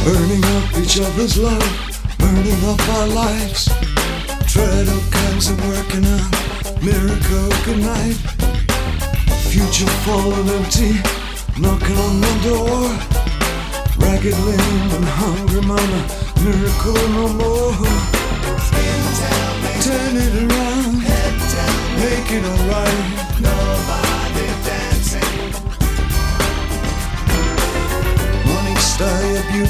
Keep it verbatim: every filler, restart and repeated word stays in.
burning up each other's love, burning up our lives. Tread up cans and working out miracle good night. Future falling empty, knocking on the door. Ragged limb and hungry mama, miracle no more. Turn it around, make it alright. Nobody dancing. Morning star, you're beautiful.